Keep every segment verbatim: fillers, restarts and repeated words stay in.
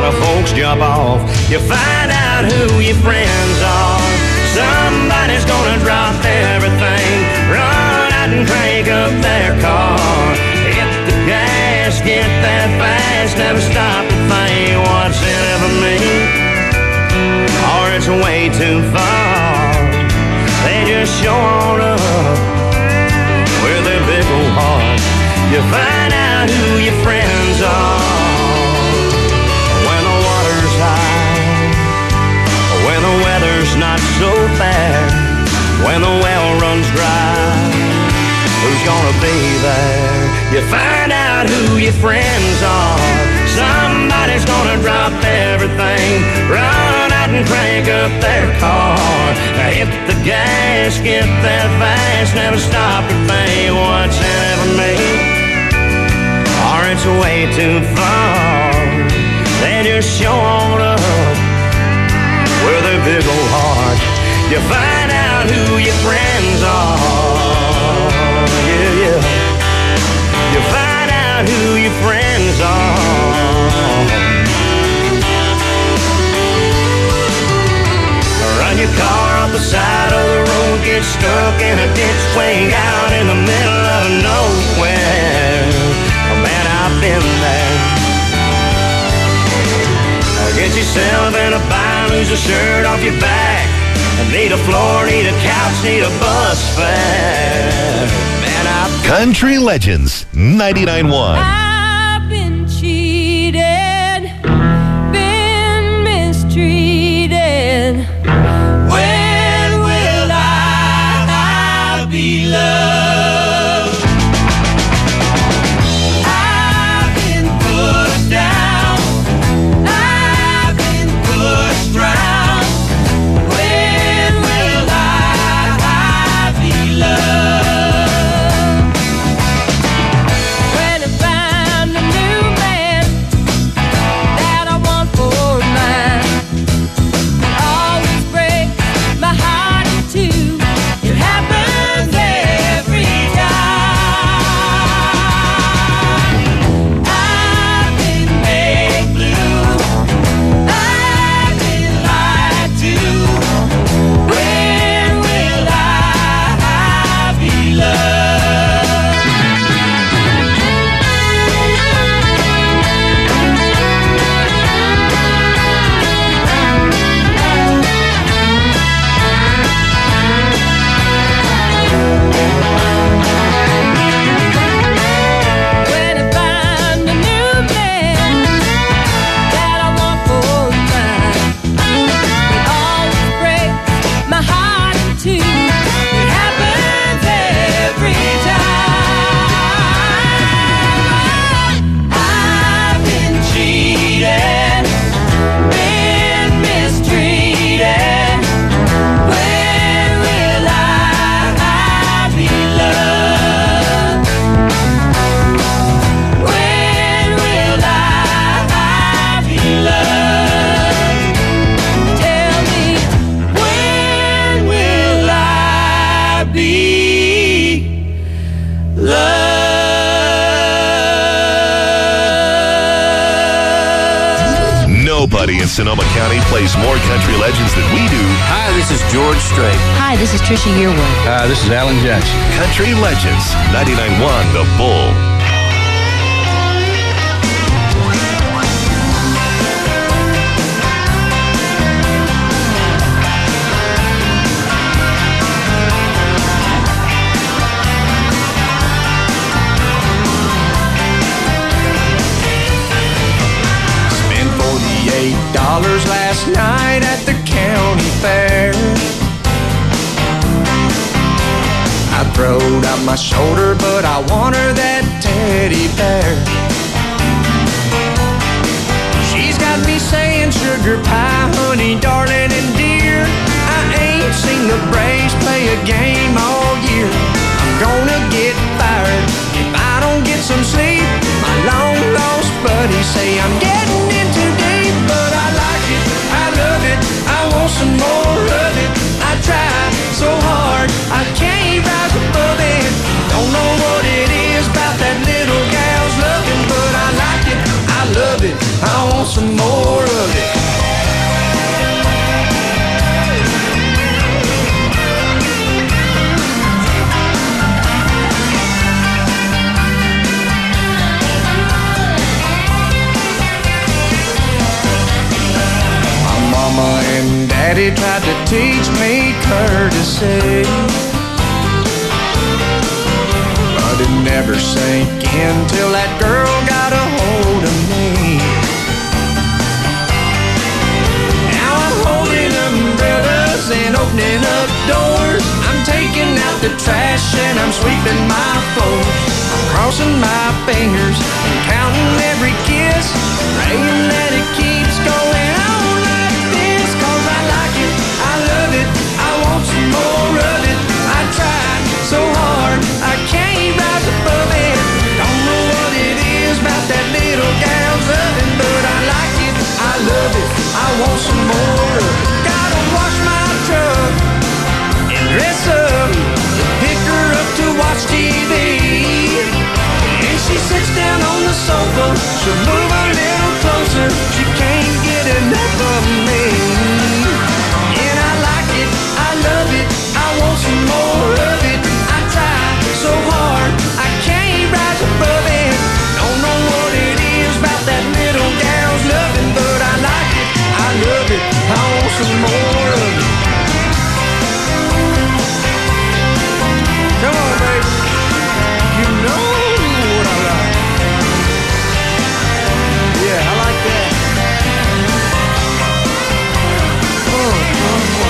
lot of folks jump off. You find out who your friends are. Somebody's gonna drop everything, run out and crank up their car. Hit the gas, get that fast, never stop to think what's in it for me, or it's way too far. They just show on up with their big old heart. You find out who your friends are when the water's high, when the weather's not so bad, when the well runs dry. Who's gonna be there? You find out who your friends are. Somebody's gonna drop everything, run out and crank up their car. Hit the gas, get that fast, never stop to think what's in it for me, or it's way too far. They just show on up with their big old heart. You find out who your friends are. Yeah, yeah. You find out who your friends are. Run your car off the side of the road, get stuck in a ditch way out in the middle of nowhere. Oh man, I've been there. Get yourself in a bind, lose a shirt off your back. Need a floor, need a couch, need a bus fare. Man, I've Country Legends ninety-nine point one. I've been cheated, been mistreated. When will I be loved? I've been pushed down, I've been pushed round. When will I be loved? When I find a new man that I want for mine, always breaks my heart in two. It happens every time. I've been made blue, I've been lied to. When will I be loved? When I find a new man that I want for mine, it always breaks my heart in two. It happens every time. I've been cheated, been mistreated. When will I be loved? When will I be loved? Tell me, when will I be loved? Nobody in Sonoma County plays more country legends than we do. Hi, this is George Strait. Hi, this is Trisha Yearwood. Hi, this is Alan Jackson. Country Legends ninety-nine point one, The Bull. spent forty-eight dollars last night at the county fair. I throwed out my shoulder, but I want her that teddy bear. She's got me saying sugar pie, honey, darling, and dear. I ain't seen the Braves play a game all year. I'm gonna get fired if I don't get some sleep. My long lost buddies say I'm getting in too deep, but I like it, I love it, I want some more of it. I try so hard, I can't rise above it. Don't know what it is about that little gal's loving, but I like it, I love it, I want want some more of it. Mama and Daddy tried to teach me courtesy, but it never sank in till that girl got a hold of me. Now I'm holding umbrellas and opening up doors. I'm taking out the trash and I'm sweeping my floors. I'm crossing my fingers and counting every kiss, praying that it keeps going on. Some more of it. I tried so hard, I can't rise above it. Don't know what it is about that little gal's oven, but I like it, I love it, I want some more of it. Gotta wash my truck and dress up, pick her up to watch T V. And she sits down on the sofa, she'll move a little closer, she can't get enough of me. Love it, I want some more of it. I try so hard, I can't rise above it. Don't know what it is about that little gal's loving, but I like it, I love it, I want some more of it. Come on, baby, you know what I like. Yeah, I like that. Oh, oh, oh.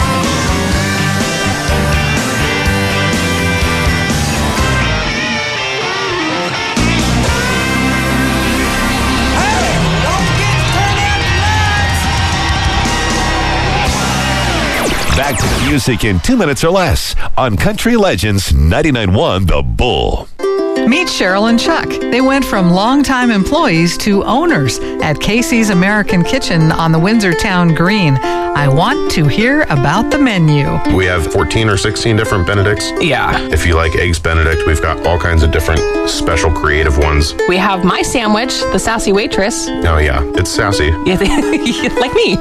Back to the music in two minutes or less on Country Legends ninety-nine point one The Bull. Meet Cheryl and Chuck. They went from longtime employees to owners at Casey's American Kitchen on the Windsor Town Green. I want to hear about the menu. We have fourteen or sixteen different Benedicts. Yeah. If you like Eggs Benedict, we've got all kinds of different special creative ones. We have my sandwich, the Sassy Waitress. Oh yeah, it's sassy. Yeah, like me.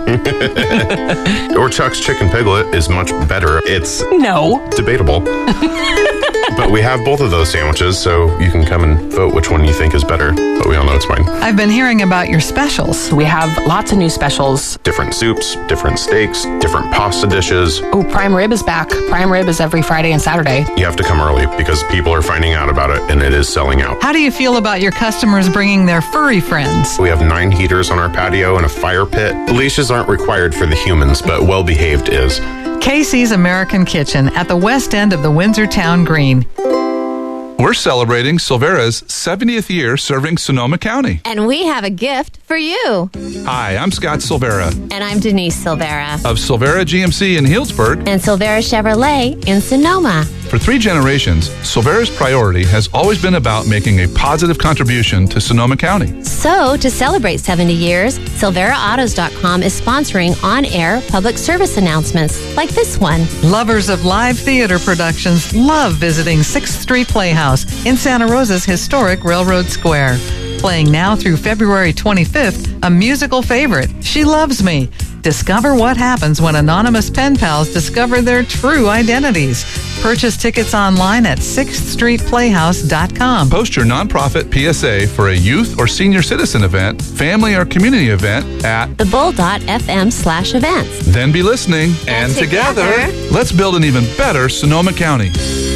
Or Chuck's Chicken Piglet is much better. It's no debatable. But we have both of those sandwiches, so you can come and vote which one you think is better. But we all know it's mine. I've been hearing about your specials. We have lots of new specials. Different soups, different steaks, different pasta dishes. Oh, prime rib is back. Prime rib is every Friday and Saturday. You have to come early because people are finding out about it and it is selling out. How do you feel about your customers bringing their furry friends? We have nine heaters on our patio and a fire pit. Leashes aren't required for the humans, but well-behaved is. Casey's American Kitchen at the west end of the Windsor Town Green. We're celebrating Silvera's seventieth year serving Sonoma County. And we have a gift for you. Hi, I'm Scott Silvera And I'm Denise Silvera. of Silvera G M C in Healdsburg. And Silvera Chevrolet in Sonoma. For three generations, Silvera's priority has always been about making a positive contribution to Sonoma County. So, to celebrate seventy years, Silvera Autos dot com is sponsoring on-air public service announcements like this one. Lovers of live theater productions love visiting sixth Street Playhouse in Santa Rosa's historic Railroad Square. Playing now through February twenty-fifth, a musical favorite, She Loves Me. Discover what happens when anonymous pen pals discover their true identities. Purchase tickets online at sixth street playhouse dot com. Post your nonprofit P S A for a youth or senior citizen event, family or community event at thebull.fm slash events. Then be listening, and, And together, together, let's build an even better Sonoma County.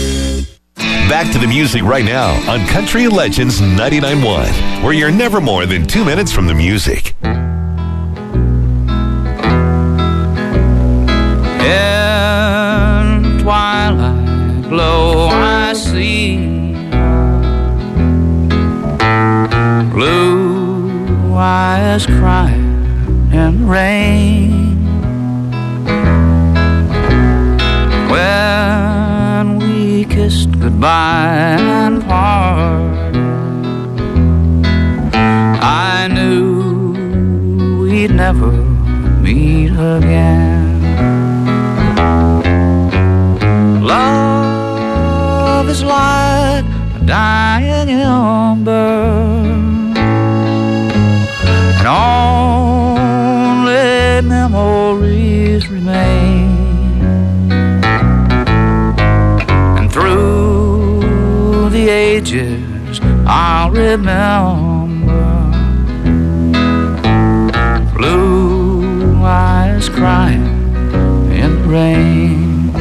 Back to the music right now on Country Legends ninety-nine point one, where you're never more than two minutes from the music. In twilight glow I see blue eyes crying in rain. When we kissed goodbye and parted, I knew we'd never meet again. Love is like a dying ember, and all I'll remember. Blue eyes crying in the rain.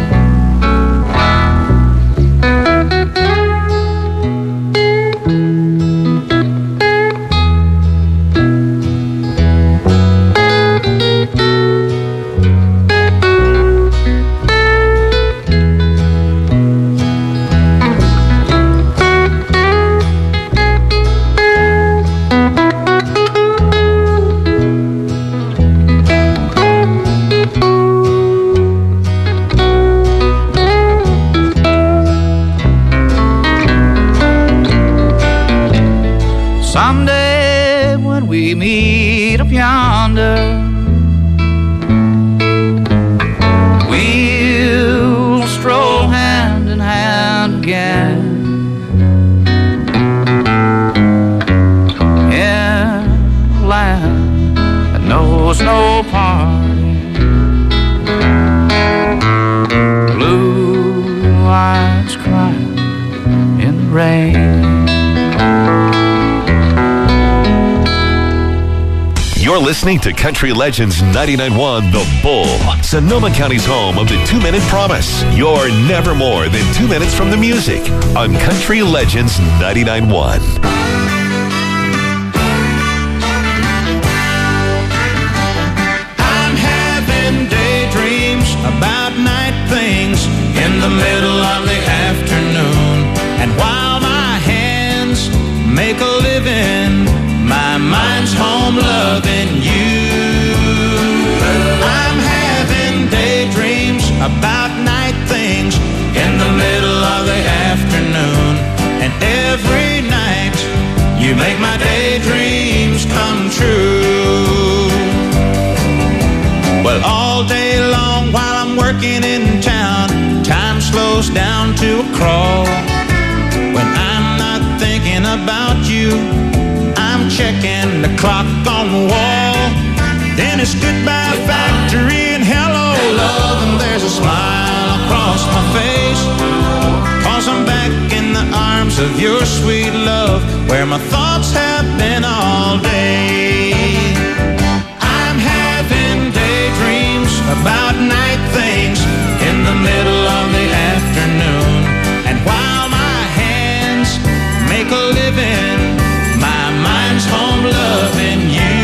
Someday when we meet up yonder, we'll stroll hand in hand again in a land that knows no parting. Blue eyes crying in the rain. You're listening to Country Legends ninety-nine point one The Bull, Sonoma County's home of the two-minute promise. You're never more than two minutes from the music on Country Legends ninety-nine point one. I'm having daydreams about night things in the middle of the afternoon. And while my hands make a living, my mind's home loving you. I'm having daydreams about night things in the middle of the afternoon. And every night you make my daydreams come true. Well, all day long while I'm working in town, time slows down to a crawl. When I'm not thinking about you, I'm checking the clock on the wall. Then it's goodbye factory and hello, love, and there's a smile across my face. 'Cause I'm back in the arms of your sweet love, where my thoughts have been all day. I'm having daydreams about night things in the middle of the afternoon. And while my hands make a living, my mind's home loving you.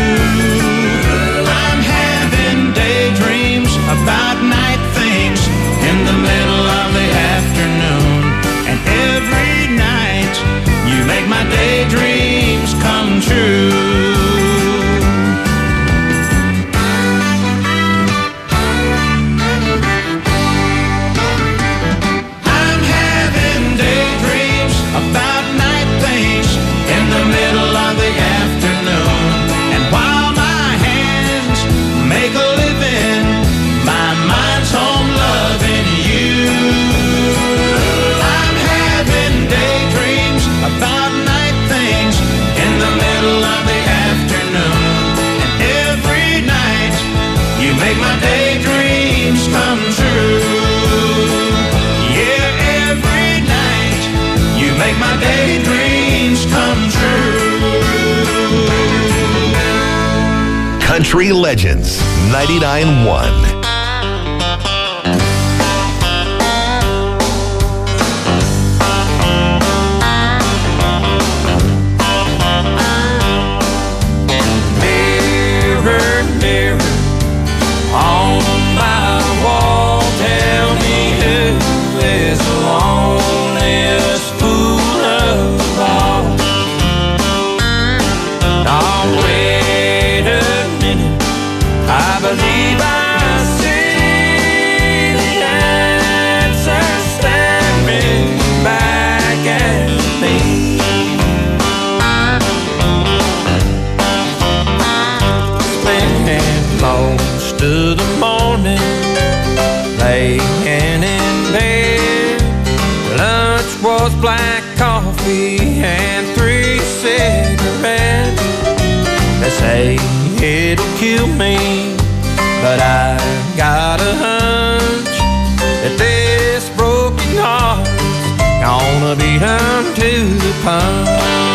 I'm having daydreams about night things in the middle of the afternoon. And every night you make my daydreams come true. I'm having daydreams about night things in the middle of the afternoon. And while my hands make a living, my mind's home loving you. I'm having daydreams about night things in the middle of the afternoon. And every night you make my daydreams come true. Yeah, every night you make my daydreams come true. Country Legends ninety-nine point one. Mirror, mirror on my wall, tell me who is the loneliest fool of all. Oh, wait a minute, I believe I see the answer staring back at me. Spending most of the morning laying in bed. Lunch was black coffee and three cigarettes. They say it'll kill me, but I got a hunch that this broken heart's gonna be done too. the pond.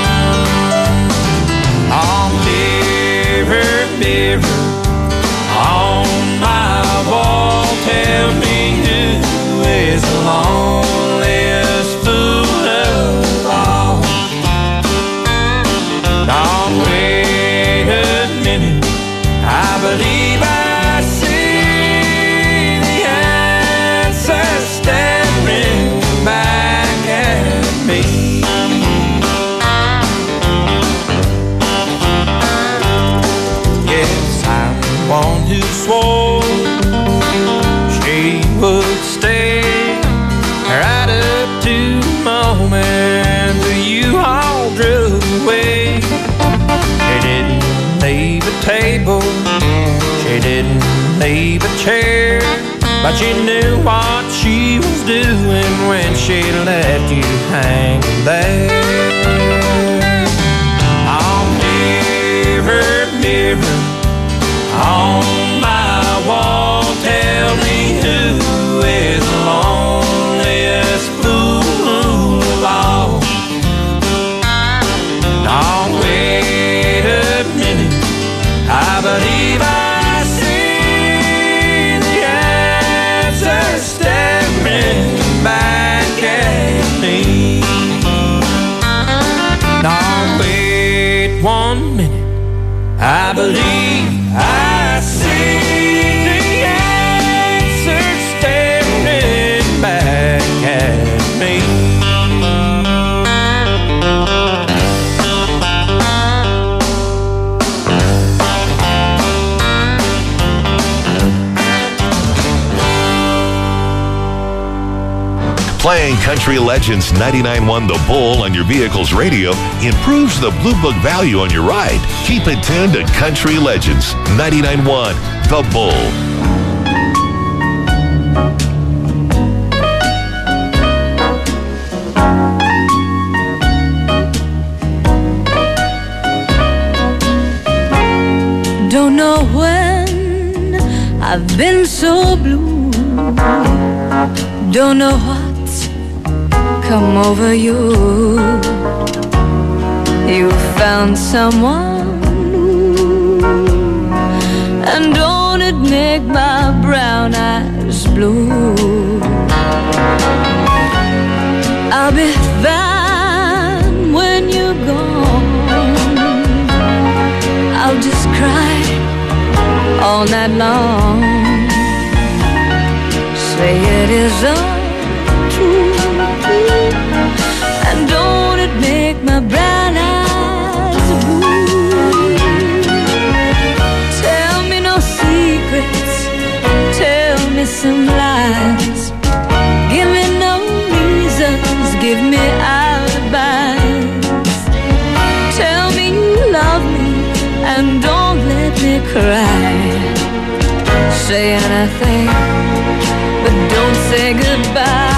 Oh, mirror, mirror on my wall, tell me who is the loneliest fool of all. Oh, wait a minute, I believe I see the answer staring back at me. Yes, I'm the one who swore she would stay right up to the moment that you all drove away. She didn't leave a table, she didn't leave a chair, but she knew what she was doing when she left you hanging there. Oh, mirror, mirror on my wall, tell me who is the loneliest fool of all. Oh, wait a minute, I believe I see the answer staring back at me. Now wait one minute, I believe I see the answer staring back at me. Playing Country Legends ninety-nine point one The Bull on your vehicle's radio improves the Blue Book value on your ride. Keep it tuned to Country Legends ninety-nine point one The Bull. Don't know when I've been so blue. Don't know what's come over you. You found someone new, and don't it make my brown eyes blue? I'll be fine when you're gone. I'll just cry all night long, say it is untrue, and don't it make my brown eyes blue? Tell me no secrets, tell me some lies, give me no reasons, give me alibis. Tell me you love me and don't let me cry. Say anything, but don't say goodbye.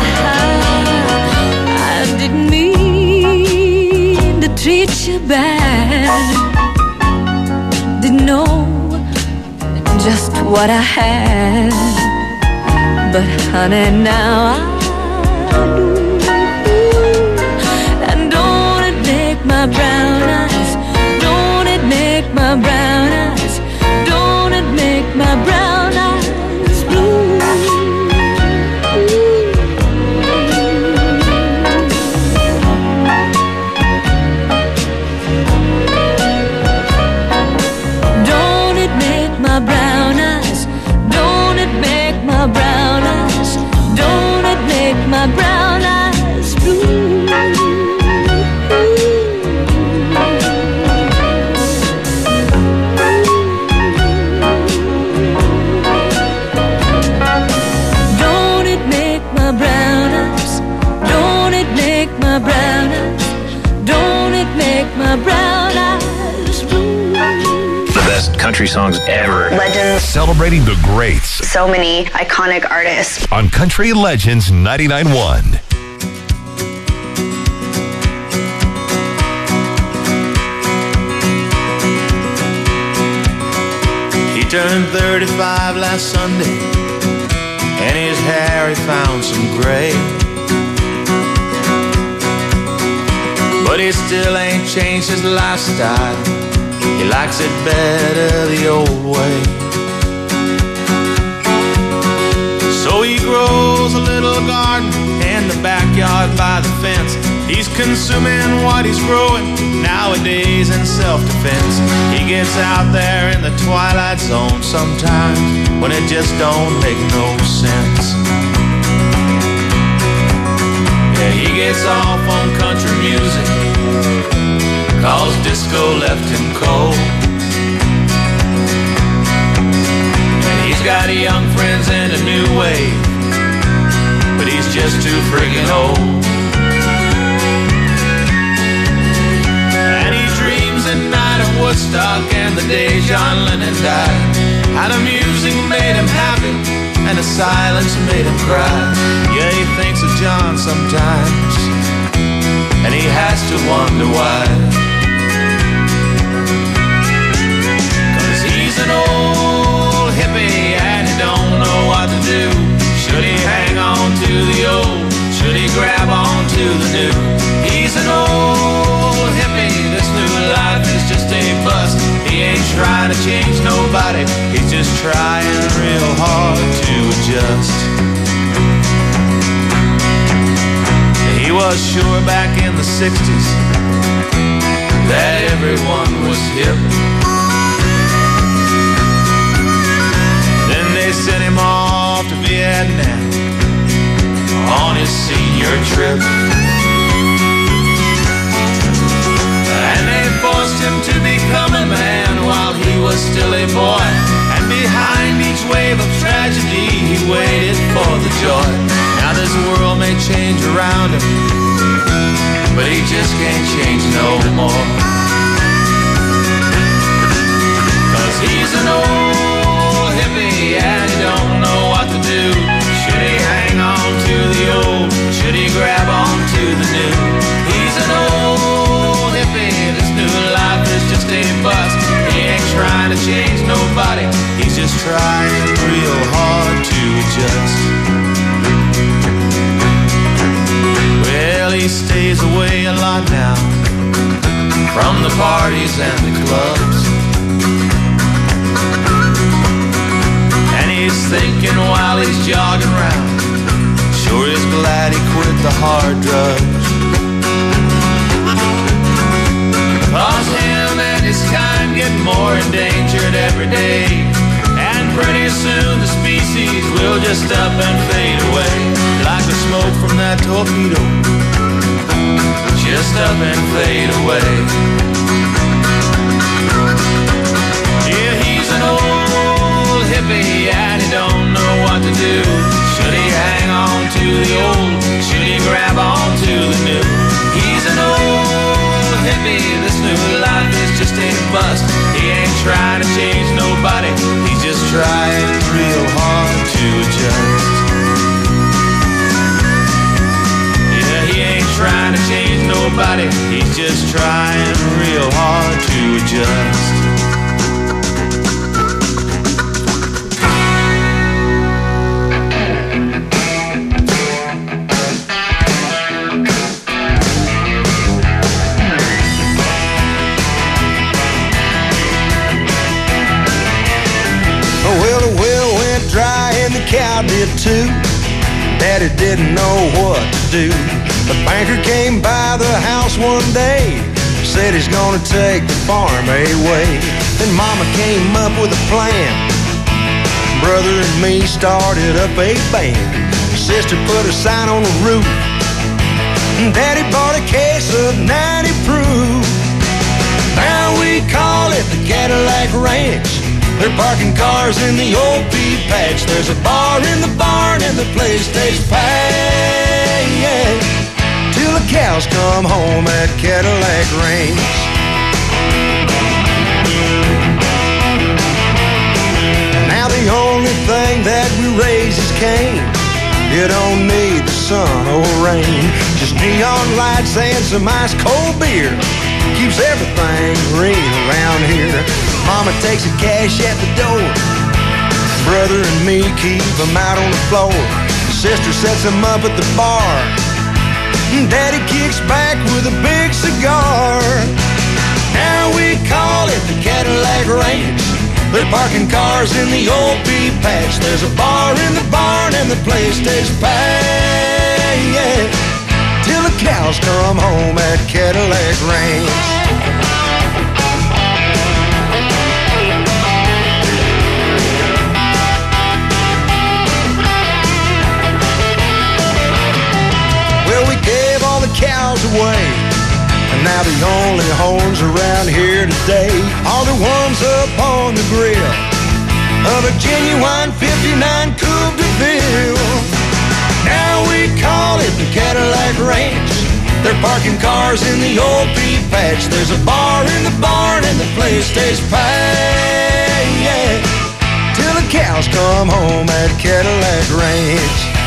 I didn't mean to treat you bad. Didn't know just what I had, but honey, now I do. And don't it make my brown eyes, don't it make my brown eyes, don't it make my brown eyes blue? Don't it make my brown eyes, don't it make my brown eyes, don't it make my brown eyes blue? My brown eyes, don't it make my brown eyes blue? The best country songs ever. Legends. Celebrating the greats So many iconic artists. on Country Legends ninety-nine point one. He turned thirty-five last Sunday, and his hair he found some gray. but he still ain't changed his lifestyle. He likes it better the old way. So he grows a little garden in the backyard by the fence. He's consuming what he's growing nowadays in self-defense. He gets out there in the twilight zone sometimes when it just don't make no sense. Yeah, he gets off on country music, cause disco left him cold. And he's got young friends in a new wave, but he's just too friggin' old. And he dreams at night of Woodstock and the day John Lennon died. How the music made him happy and the silence made him cry. Yeah, he thinks of John sometimes, and he has to wonder why. Cause he's an old hippie and he don't know what to do. Should he hang on to the old? Should he grab on to the new? He's an old hippie, this new life is just a bust. He ain't trying to change nobody, he's just trying real hard to adjust. He was sure back in the sixties that everyone was hip. Then they sent him off to Vietnam on his senior trip. And they forced him to become a man while he was still a boy. And behind each wave of tragedy he waited for the joy. Now this world may change around him, but he just can't change no more. Cause he's an old hippie and he don't know what to do. Should he hang on to the old? Should he grab on to the new? He's an old hippie, this new life is just a bust. He ain't trying to change nobody, he's just trying real hard to adjust. Well, he stays away a lot now from the parties and the clubs. And he's thinking while he's jogging around, sure is glad he quit the hard drugs. Cause him and his kind get more endangered every day. And pretty soon the species will just up and fade away, like the smoke from that torpedo, just up and fade away. Yeah, he's an old hippie and he don't know what to do. Should he hang on to the old? Should he grab on to the new? He's an old hippie, this new life is just a bust. He ain't trying to change nobody, he's just trying real hard to adjust. Yeah, he ain't trying to change nobody, he's just trying real hard to adjust. Cow did too. Daddy didn't know what to do. The banker came by the house one day, said he's gonna take the farm away. Then Mama came up with a plan. Brother and me started up a band. Sister put a sign on the roof. Daddy bought a case of ninety proof. Now we call it the Cadillac Ranch. They're parking cars in the old pea patch. There's a bar in the barn and the place stays packed till the cows come home at Cadillac Ranch. Now the only thing that we raise is cane. You don't need the sun or rain, just neon lights and some ice cold beer keeps everything green around here. Mama takes the cash at the door. Brother and me keep them out on the floor. Sister sets them up at the bar. Daddy kicks back with a big cigar. Now we call it the Cadillac Ranch. They're parking cars in the old pea patch. There's a bar in the barn and the place stays packed, yeah, till the cows come home at Cadillac Ranch. Cows away, and now the only horns around here today are the ones up on the grill of a genuine fifty-nine Coupe de Ville. Now we call it the Cadillac Ranch. They're parking cars in the old pea patch. There's a bar in the barn and the place stays packed, yeah, till the cows come home at Cadillac Ranch.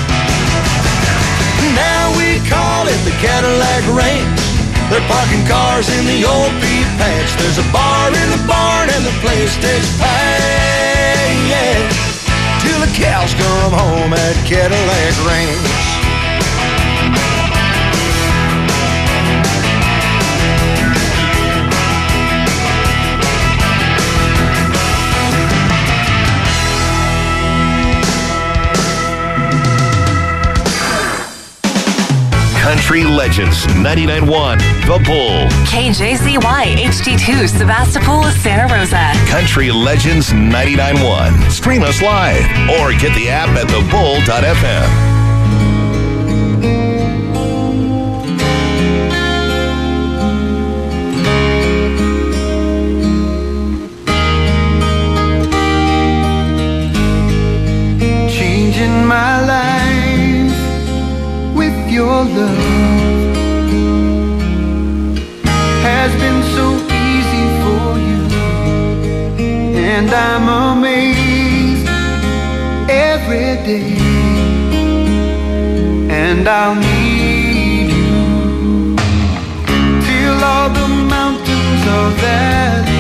Now we call it the Cadillac Ranch. They're parking cars in the old pea patch. There's a bar in the barn and the place stays packed, yeah, till the cows come home at Cadillac Ranch. Country Legends ninety-nine point one The Bull. K J Z Y H D two Sebastopol, Santa Rosa. Country Legends ninety-nine point one. Stream us live or get the app at the bull dot f m. Changing my life with your love has been so easy for you, and I'm amazed every day, and I'll need you till all the mountains are valley